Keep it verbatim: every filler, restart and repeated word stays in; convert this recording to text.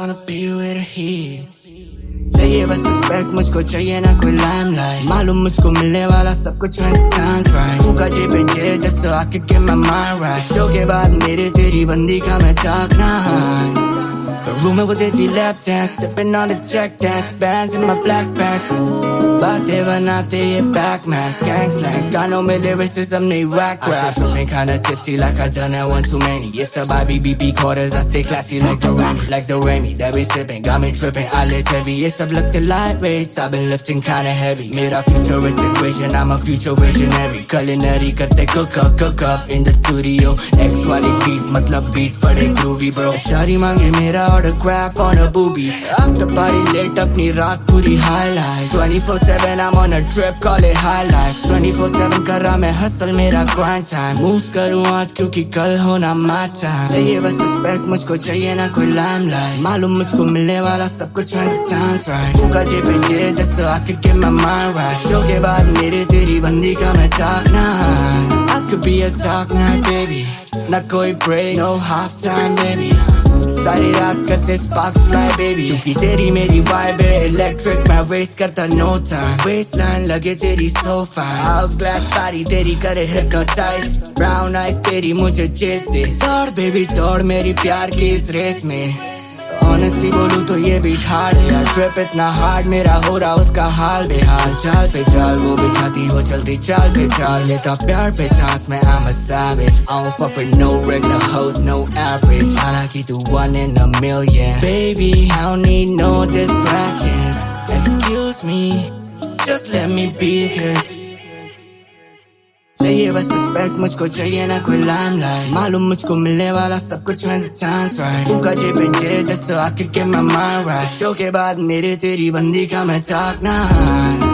wanna be with a he. चाहिए बस respect, मुझको चाहिए ना कोई लाइमलाइट. मालूम मुझको मिलने वाला सब कुछ when the time's right. फूका जेब पे जे just so I could get my mind right. Show के बाद मेरे तेरी बंदी का मैं talk night. रूम में वो देती lap dance, sipping on the Jack dance, bands in my black pants. बातें बनाते ये back mask, gang slangs, गानों में lyricism नहीं whack raps. I'm feeling kinda tipsy like I done that one too many. Yes, I buy B B B quarters, I stay classy like the Remy, like the Remy that we sipping, got me tripping, eyelids heavy. Yes, I've looked at lightweights, I've been lifting kinda heavy. मेरा futuristic vision, I'm a future visionary. Culinary करते cook up, cook up in the studio. X वाली beat मतलब beat फड़े groovy bro. शादी मांगे मेरा autograph on her boobies. After party late अपनी रात पूरी highlight. twenty-four seven I'm on a trip, call it high life. twenty-four seven कर रहा मैं hustle, मेरा grind time. Moves करूँ आज क्योंकि कल होना my time. चाहिए बस respect, मुझको चाहिए ना कोई limelight. मालूम मुझको मिलने वाला सब कुछ when the time's right. फूका जेब पे जे just so I could get my mind right. Show के बाद मेरे तेरी बंदी का मैं talk night. I could be a talk night baby. ना कोई break, no half time baby. सारी रात करते sparks fly baby. क्योंकि तेरी मेरी vibe है electric, मैं waste करता no time. Waistline लगे तेरी so fine. Hourglass body तेरी करे hypnotize. Brown eyes तेरी मुझे chase दे. दौड़ baby दौड़ मेरी प्यार की इस रेस में. Honestly बोलूं तो ये beat hard है. Trip इतना hard मेरा हो रहा उसका हाल बेहाल. चाल पे चाल वो बिछाती हो चलती चाल पे चाल. लेता प्यार पे chance मैं I'm a savage. I don't fuck with no regular hoes, no average. हालांकि तू one in a million. Baby I don't need no distractions. Excuse me, just let me be this. चाहिए बस रिस्पेक्ट, मुझको चाहिए ना कोई limelight. मालूम मुझको मिलने वाला सब कुछ when the time's right. फूका जेब पे जे just so I could get my mind right. Show के बाद मेरे तेरी बंदी का मैं talk night.